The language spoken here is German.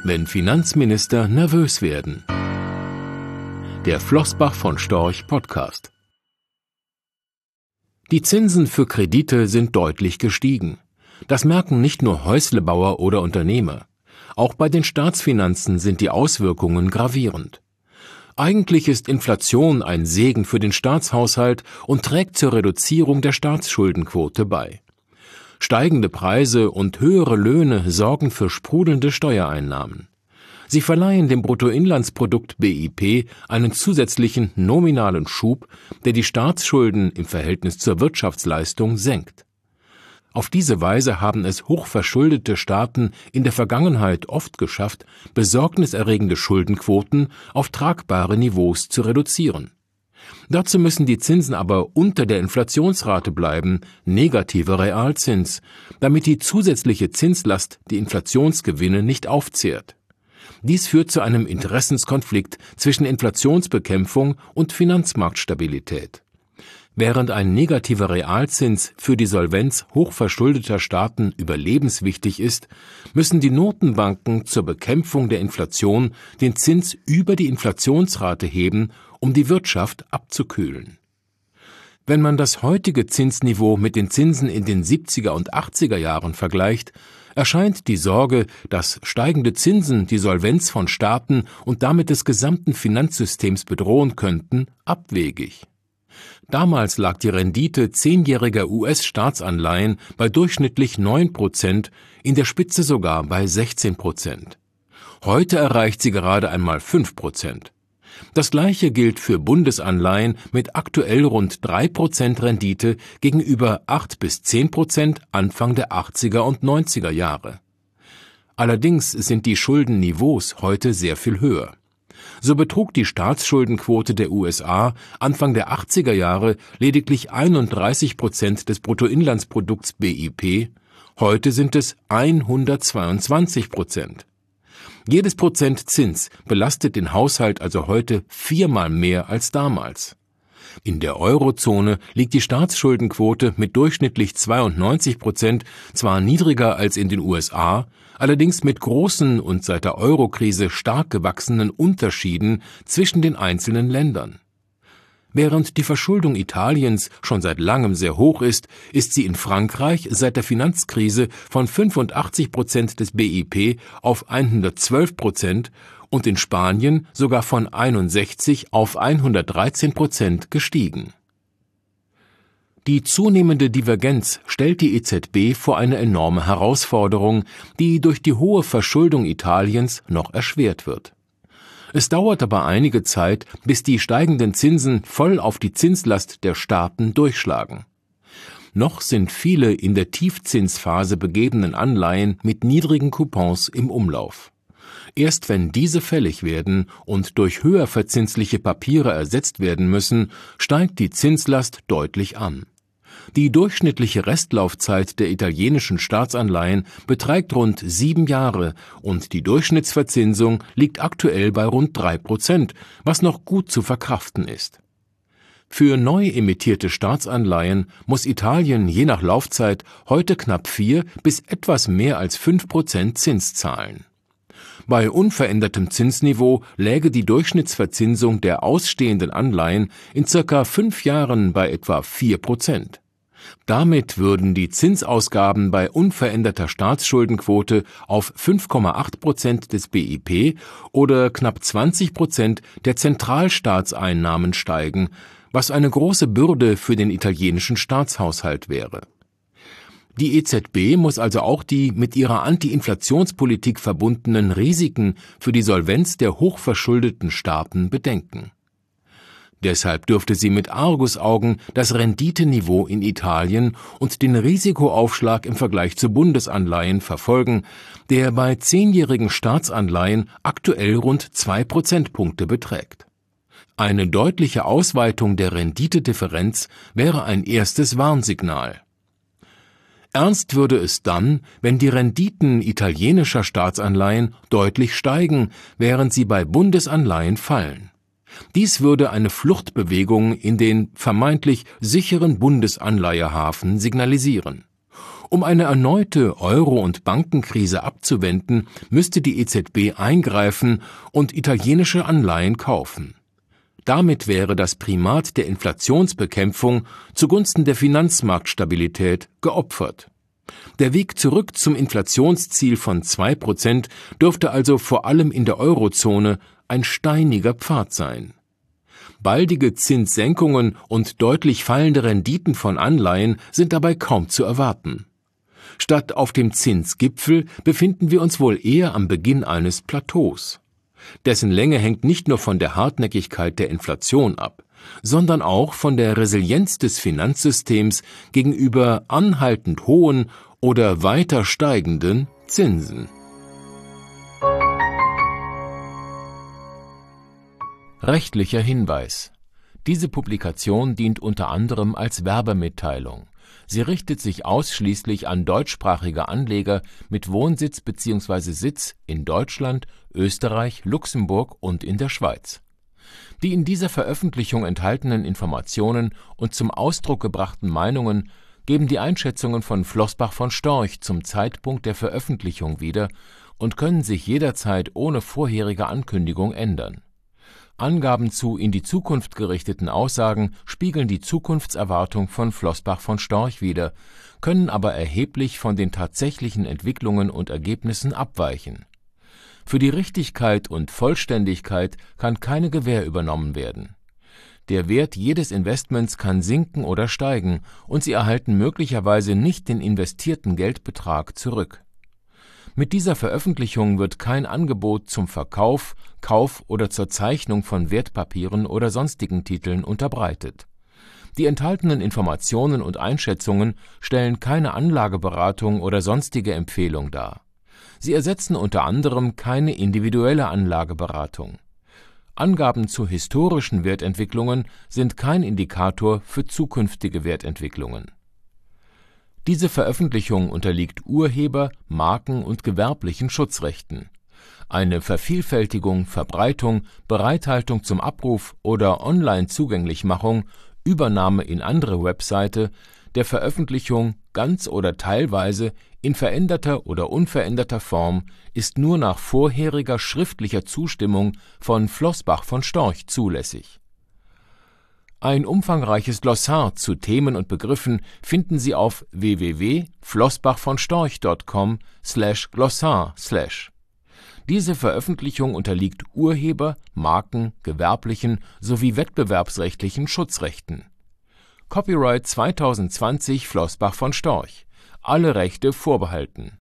Wenn Finanzminister nervös werden. Der Flossbach von Storch Podcast. Die Zinsen für Kredite sind deutlich gestiegen. Das merken nicht nur Häuslebauer oder Unternehmer. Auch bei den Staatsfinanzen sind die Auswirkungen gravierend. Eigentlich ist Inflation ein Segen für den Staatshaushalt und trägt zur Reduzierung der Staatsschuldenquote bei. Steigende Preise und höhere Löhne sorgen für sprudelnde Steuereinnahmen. Sie verleihen dem Bruttoinlandsprodukt BIP einen zusätzlichen nominalen Schub, der die Staatsschulden im Verhältnis zur Wirtschaftsleistung senkt. Auf diese Weise haben es hochverschuldete Staaten in der Vergangenheit oft geschafft, besorgniserregende Schuldenquoten auf tragbare Niveaus zu reduzieren. Dazu müssen die Zinsen aber unter der Inflationsrate bleiben, negativer Realzins, damit die zusätzliche Zinslast die Inflationsgewinne nicht aufzehrt. Dies führt zu einem Interessenskonflikt zwischen Inflationsbekämpfung und Finanzmarktstabilität. Während ein negativer Realzins für die Solvenz hochverschuldeter Staaten überlebenswichtig ist, müssen die Notenbanken zur Bekämpfung der Inflation den Zins über die Inflationsrate heben, um die Wirtschaft abzukühlen. Wenn man das heutige Zinsniveau mit den Zinsen in den 70er und 80er Jahren vergleicht, erscheint die Sorge, dass steigende Zinsen die Solvenz von Staaten und damit des gesamten Finanzsystems bedrohen könnten, abwegig. Damals lag die Rendite 10-jähriger US-Staatsanleihen bei durchschnittlich 9%, in der Spitze sogar bei 16%. Heute erreicht sie gerade einmal 5%. Das Gleiche gilt für Bundesanleihen mit aktuell rund 3% Rendite gegenüber 8-10% Anfang der 80er und 90er Jahre. Allerdings sind die Schuldenniveaus heute sehr viel höher. So betrug die Staatsschuldenquote der USA Anfang der 80er Jahre lediglich 31% des Bruttoinlandsprodukts BIP, heute sind es 122%. Jedes Prozent Zins belastet den Haushalt also heute 4-mal mehr als damals. In der Eurozone liegt die Staatsschuldenquote mit durchschnittlich 92% zwar niedriger als in den USA, allerdings mit großen und seit der Eurokrise stark gewachsenen Unterschieden zwischen den einzelnen Ländern. Während die Verschuldung Italiens schon seit langem sehr hoch ist, ist sie in Frankreich seit der Finanzkrise von 85% des BIP auf 112% und in Spanien sogar von 61 auf 113% gestiegen. Die zunehmende Divergenz stellt die EZB vor eine enorme Herausforderung, die durch die hohe Verschuldung Italiens noch erschwert wird. Es dauert aber einige Zeit, bis die steigenden Zinsen voll auf die Zinslast der Staaten durchschlagen. Noch sind viele in der Tiefzinsphase begebenen Anleihen mit niedrigen Coupons im Umlauf. Erst wenn diese fällig werden und durch höher verzinsliche Papiere ersetzt werden müssen, steigt die Zinslast deutlich an. Die durchschnittliche Restlaufzeit der italienischen Staatsanleihen beträgt rund 7 Jahre und die Durchschnittsverzinsung liegt aktuell bei rund 3%, was noch gut zu verkraften ist. Für neu emittierte Staatsanleihen muss Italien je nach Laufzeit heute knapp 4 bis etwas mehr als 5% Zins zahlen. Bei unverändertem Zinsniveau läge die Durchschnittsverzinsung der ausstehenden Anleihen in circa 5 Jahren bei etwa 4%. Damit würden die Zinsausgaben bei unveränderter Staatsschuldenquote auf 5,8% des BIP oder knapp 20% der Zentralstaatseinnahmen steigen, was eine große Bürde für den italienischen Staatshaushalt wäre. Die EZB muss also auch die mit ihrer Anti-Inflationspolitik verbundenen Risiken für die Solvenz der hochverschuldeten Staaten bedenken. Deshalb dürfte sie mit Argusaugen das Renditeniveau in Italien und den Risikoaufschlag im Vergleich zu Bundesanleihen verfolgen, der bei 10-jährigen Staatsanleihen aktuell rund 2 Prozentpunkte beträgt. Eine deutliche Ausweitung der Renditedifferenz wäre ein erstes Warnsignal. Ernst würde es dann, wenn die Renditen italienischer Staatsanleihen deutlich steigen, während sie bei Bundesanleihen fallen. Dies würde eine Fluchtbewegung in den vermeintlich sicheren Bundesanleihehafen signalisieren. Um eine erneute Euro- und Bankenkrise abzuwenden, müsste die EZB eingreifen und italienische Anleihen kaufen. Damit wäre das Primat der Inflationsbekämpfung zugunsten der Finanzmarktstabilität geopfert. Der Weg zurück zum Inflationsziel von 2% dürfte also vor allem in der Eurozone ein steiniger Pfad sein. Baldige Zinssenkungen und deutlich fallende Renditen von Anleihen sind dabei kaum zu erwarten. Statt auf dem Zinsgipfel befinden wir uns wohl eher am Beginn eines Plateaus. Dessen Länge hängt nicht nur von der Hartnäckigkeit der Inflation ab, sondern auch von der Resilienz des Finanzsystems gegenüber anhaltend hohen oder weiter steigenden Zinsen. Rechtlicher Hinweis: Diese Publikation dient unter anderem als Werbemitteilung. Sie richtet sich ausschließlich an deutschsprachige Anleger mit Wohnsitz bzw. Sitz in Deutschland, Österreich, Luxemburg und in der Schweiz. Die in dieser Veröffentlichung enthaltenen Informationen und zum Ausdruck gebrachten Meinungen geben die Einschätzungen von Flossbach von Storch zum Zeitpunkt der Veröffentlichung wieder und können sich jederzeit ohne vorherige Ankündigung ändern. Angaben zu in die Zukunft gerichteten Aussagen spiegeln die Zukunftserwartung von Flossbach von Storch wider, können aber erheblich von den tatsächlichen Entwicklungen und Ergebnissen abweichen. Für die Richtigkeit und Vollständigkeit kann keine Gewähr übernommen werden. Der Wert jedes Investments kann sinken oder steigen, und Sie erhalten möglicherweise nicht den investierten Geldbetrag zurück. Mit dieser Veröffentlichung wird kein Angebot zum Verkauf, Kauf oder zur Zeichnung von Wertpapieren oder sonstigen Titeln unterbreitet. Die enthaltenen Informationen und Einschätzungen stellen keine Anlageberatung oder sonstige Empfehlung dar. Sie ersetzen unter anderem keine individuelle Anlageberatung. Angaben zu historischen Wertentwicklungen sind kein Indikator für zukünftige Wertentwicklungen. Diese Veröffentlichung unterliegt Urheber-, Marken- und gewerblichen Schutzrechten. Eine Vervielfältigung, Verbreitung, Bereithaltung zum Abruf oder Online-Zugänglichmachung, Übernahme in andere Webseite, der Veröffentlichung ganz oder teilweise in veränderter oder unveränderter Form ist nur nach vorheriger schriftlicher Zustimmung von Flossbach von Storch zulässig. Ein umfangreiches Glossar zu Themen und Begriffen finden Sie auf www.flossbachvonstorch.com/glossar/. Diese Veröffentlichung unterliegt Urheber-, Marken-, gewerblichen sowie wettbewerbsrechtlichen Schutzrechten. Copyright 2020 Flossbach von Storch. Alle Rechte vorbehalten.